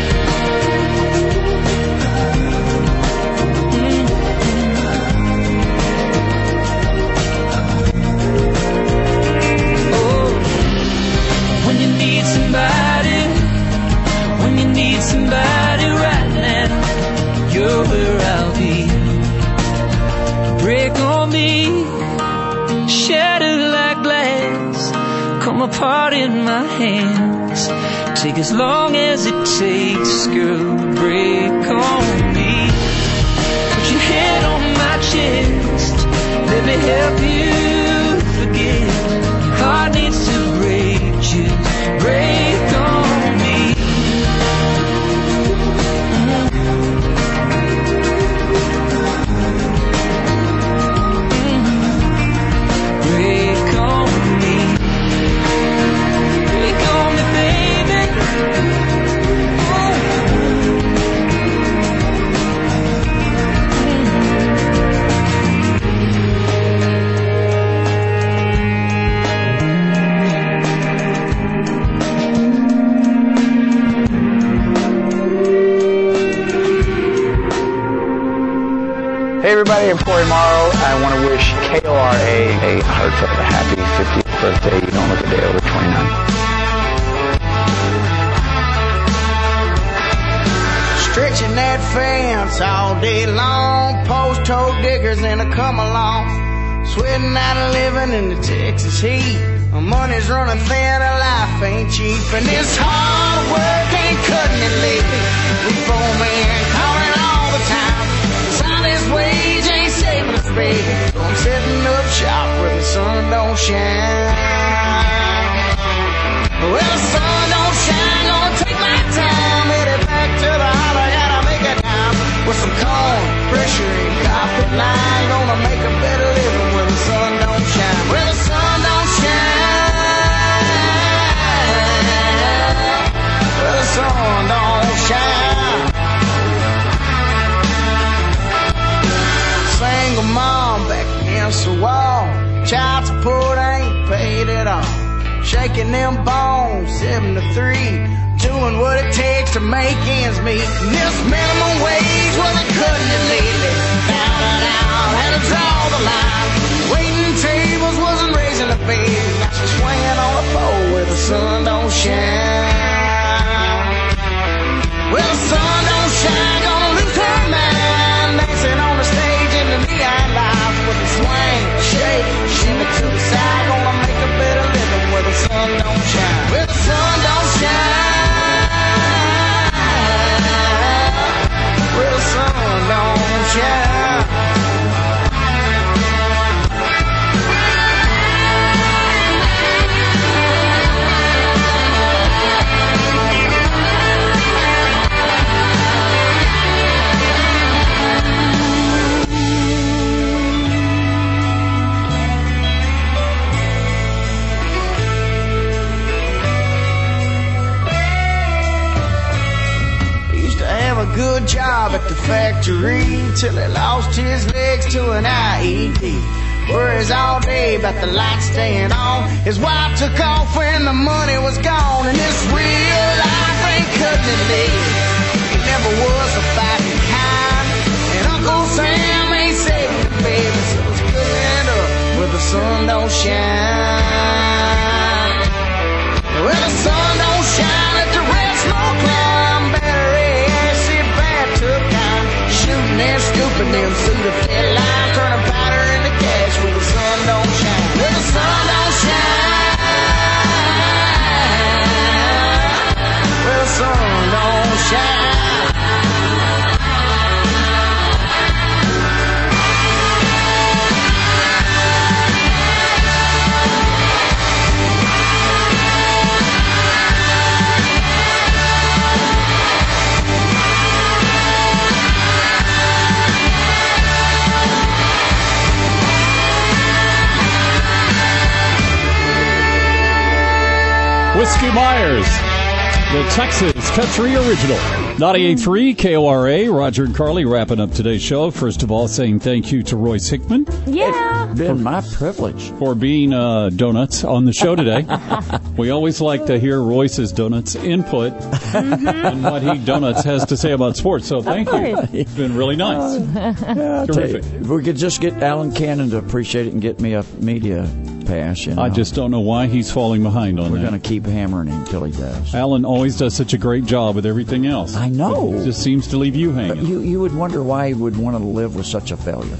[SPEAKER 15] Oh, when you need somebody, when you need somebody. apart in my hands. Take as long as it takes, girl, break on me. Put your head on my chest, let me help you forget. Your heart needs to break, just break on me. Break on me. Break on me, baby.
[SPEAKER 16] Hey everybody, I'm Corey Morrow. I want to wish KORA a heartfelt happy 50th birthday. You don't look a day over 29.
[SPEAKER 17] Stretching that fence all day long, post-toe diggers and a come along, sweating out a living in the Texas heat. My money's running thin and life ain't cheap, and this hard work ain't cutting it lately. We four men calling all the time. Honest wage ain't saving us, baby. So I'm setting up shop where the sun don't shine. Well, the sun don't shine, gonna take my time. Headed back to the holler, gotta make a dime. With some corn, pressure, and carpet line. Gonna make a better living where the sun don't shine. Where the sun don't shine. Where the sun don't shine. Single mom back against the wall. Child support ain't paid at all. Shaking them bones, 7-3. Doing what it takes to make ends meet. And this minimum wage wasn't cutting it lately. Down and out, had to draw the line. Waiting tables wasn't raising a baby. Now she's swinging on a pole where the sun don't shine. Well, the sun don't shine, gonna lose her mind. Dancing on the stage in the neon lights with a swing, shake, shimmy to the side. Gonna make a better living where the sun don't shine. Where the sun don't shine. Where the sun don't shine. A good job at the factory till he lost his legs to an IED. Worries all day about the lights staying on. His wife took off when the money was gone, and this real life ain't cutting it late. He never was a fighting kind, and Uncle Sam ain't saving the baby, so it's good to end up where the sun don't shine. Well, the sun don't shine, let the red smoke climb. Battery acid, bathtub time. Shooting and scooping them through the fed line. Turning powder into cash where the sun don't shine. Where the sun don't shine. Where the sun don't shine.
[SPEAKER 6] Whiskey Myers, the Texas Country Original. 98.3 KORA, Roger and Carly wrapping up today's show. First of all, saying thank you to Royce Hickman.
[SPEAKER 12] Yeah.
[SPEAKER 18] It's been my privilege.
[SPEAKER 6] For being donuts on the show today. We always like to hear Royce's donuts input and what he donuts has to say about sports. So thank you. It's been really nice.
[SPEAKER 18] Terrific. If we could just get Alan Cannon to appreciate it and get me a media pass.
[SPEAKER 6] I just don't know why he's falling behind on that.
[SPEAKER 18] We're going to keep hammering him until he does.
[SPEAKER 6] Alan always does such a great job with everything else.
[SPEAKER 18] I know.
[SPEAKER 6] It just seems to leave you hanging.
[SPEAKER 18] You would wonder why he would want to live with such a failure.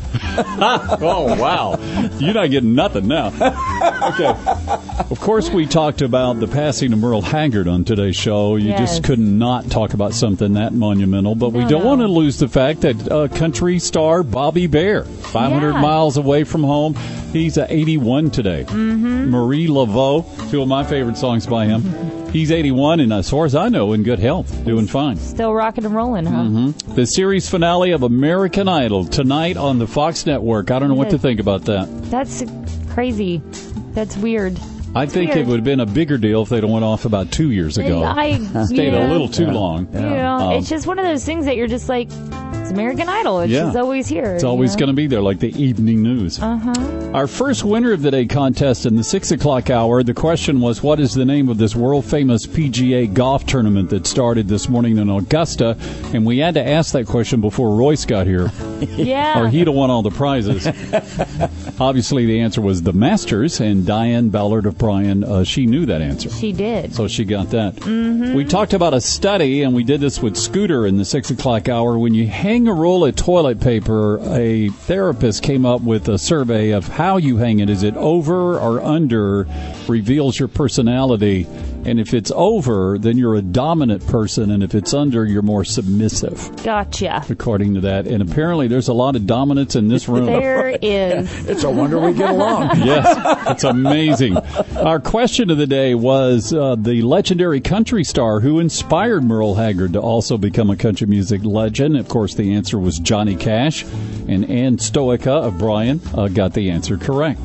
[SPEAKER 6] Oh, wow. You're not getting nothing now. Okay. Of course, we talked about the passing of Merle Haggard on today's show. You just could not talk about something that monumental. But we don't want to lose the fact that country star Bobby Bare, 500 miles away from home, he's 81 today.
[SPEAKER 12] Mm-hmm.
[SPEAKER 6] Marie Laveau, two of my favorite songs by him. He's 81, and as far as I know, in good health, doing fine.
[SPEAKER 12] Still rocking and rolling, huh?
[SPEAKER 6] Mm-hmm. The series finale of American Idol tonight on the Fox Network. I don't know what to think about that.
[SPEAKER 12] That's crazy. That's weird.
[SPEAKER 6] I think it would have been a bigger deal if they'd went off about 2 years ago. Stayed a little too long.
[SPEAKER 12] Yeah, it's just one of those things that you're just like, it's American Idol. It's just always here.
[SPEAKER 6] It's always going to be there, like the evening news. Our first winner of the day contest in the 6 o'clock hour, the question was, what is the name of this world-famous PGA golf tournament that started this morning in Augusta? And we had to ask that question before Royce got here. Or he'd have won all the prizes. Obviously, the answer was the Masters, and Diane Ballard of Bryan, she knew that answer.
[SPEAKER 12] She did.
[SPEAKER 6] So she got that. We talked about a study, and we did this with Scooter in the 6 o'clock hour. When you hang a roll of toilet paper, a therapist came up with a survey of how you hang it. Is it over or under? Reveals your personality. And if it's over, then you're a dominant person, and if it's under, you're more submissive.
[SPEAKER 12] Gotcha.
[SPEAKER 6] According to that. And apparently there's a lot of dominance in this room.
[SPEAKER 12] There is.
[SPEAKER 18] It's a wonder we get along.
[SPEAKER 6] Yes, it's amazing. Our question of the day was the legendary country star who inspired Merle Haggard to also become a country music legend. Of course, the answer was Johnny Cash. And Ann Stoica of Bryan got the answer correct.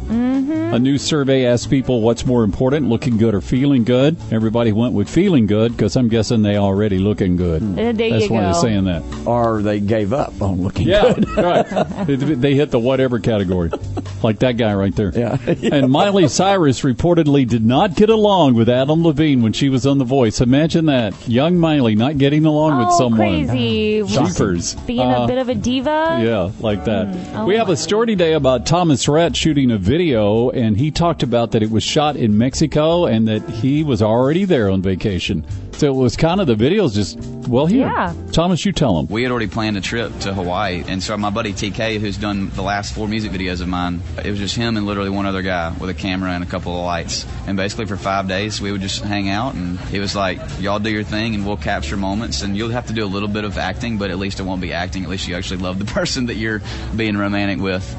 [SPEAKER 6] A new survey asked people what's more important, looking good or feeling good. Everybody went with feeling good because I'm guessing they already looking good. That's why they're saying that.
[SPEAKER 18] Or they gave up on looking
[SPEAKER 6] good.
[SPEAKER 18] Yeah,
[SPEAKER 6] right. They hit the whatever category, like that guy right there. Yeah. And Miley Cyrus reportedly did not get along with Adam Levine when she was on The Voice. Imagine that. Young Miley not getting along with someone.
[SPEAKER 12] Crazy.
[SPEAKER 6] Jeepers.
[SPEAKER 12] Being a bit of a diva.
[SPEAKER 6] Yeah, like that. We have a story today about Thomas Rhett shooting a video, and he talked about that it was shot in Mexico and that he was already there on vacation. So it was kind of the videos just, here.
[SPEAKER 12] Yeah.
[SPEAKER 6] Thomas, you tell him.
[SPEAKER 19] We had already planned a trip to Hawaii, and so my buddy TK, who's done the last 4 music videos of mine, it was just him and literally one other guy with a camera and a couple of lights. And basically for 5 days, we would just hang out, and he was like, y'all do your thing, and we'll capture moments, and you'll have to do a little bit of acting, but at least it won't be acting. At least you actually love the person that you're being romantic with.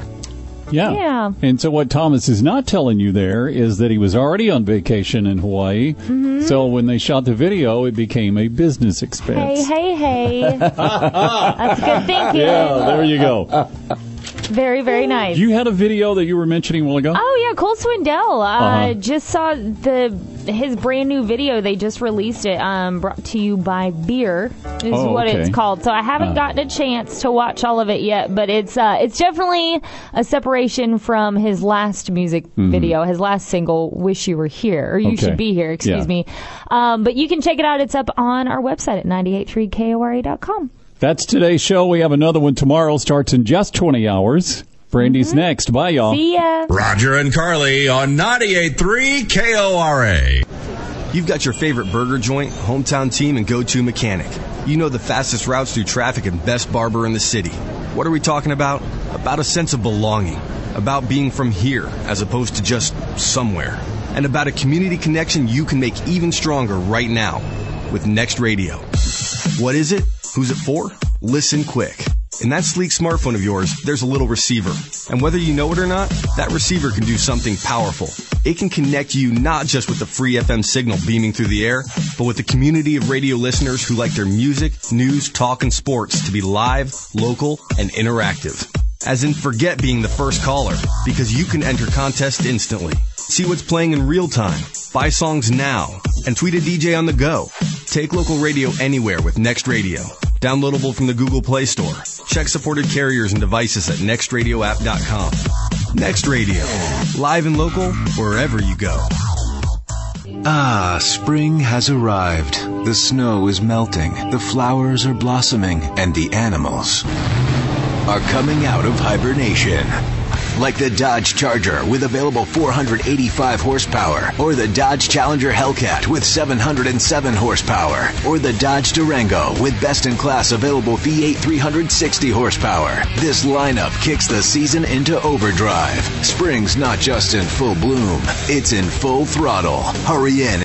[SPEAKER 6] Yeah. And so what Thomas is not telling you there is that he was already on vacation in Hawaii. So when they shot the video, it became a business expense.
[SPEAKER 12] Hey. That's good thinking.
[SPEAKER 6] Yeah, there you go.
[SPEAKER 12] Very, very nice.
[SPEAKER 6] You had a video that you were mentioning a while ago?
[SPEAKER 12] Oh, yeah, Cole Swindell. Just saw his brand new video. They just released it. Brought to you by Beer is what it's called. So I haven't gotten a chance to watch all of it yet, but it's definitely a separation from his last music video, his last single, Wish You Were Here, or You Should Be Here, excuse me. But you can check it out. It's up on our website at 983KORA.com.
[SPEAKER 6] That's today's show. We have another one tomorrow. Starts in just 20 hours. Brandy's next. Bye, y'all.
[SPEAKER 12] See ya.
[SPEAKER 2] Roger and Carly on 98.3 KORA.
[SPEAKER 20] You've got your favorite burger joint, hometown team, and go-to mechanic. You know the fastest routes through traffic and best barber in the city. What are we talking about? About a sense of belonging. About being from here as opposed to just somewhere. And about a community connection you can make even stronger right now with Next Radio. What is it? Who's it for? Listen quick. In that sleek smartphone of yours, there's a little receiver. And whether you know it or not, that receiver can do something powerful. It can connect you not just with the free FM signal beaming through the air, but with the community of radio listeners who like their music, news, talk, and sports to be live, local, and interactive. As in, forget being the first caller, because you can enter contests instantly. See what's playing in real time. Buy songs now. And tweet a DJ on the go. Take local radio anywhere with Next Radio. Downloadable from the Google Play Store. Check supported carriers and devices at nextradioapp.com. Next Radio. Live and local wherever you go.
[SPEAKER 21] Ah, spring has arrived. The snow is melting. The flowers are blossoming. And the animals are coming out of hibernation. like the Dodge Charger with available 485 horsepower, or the Dodge Challenger Hellcat with 707 horsepower, or the Dodge Durango with best-in-class available V8 360 horsepower. This lineup kicks the season into overdrive. Spring's not just in full bloom, it's in full throttle. Hurry in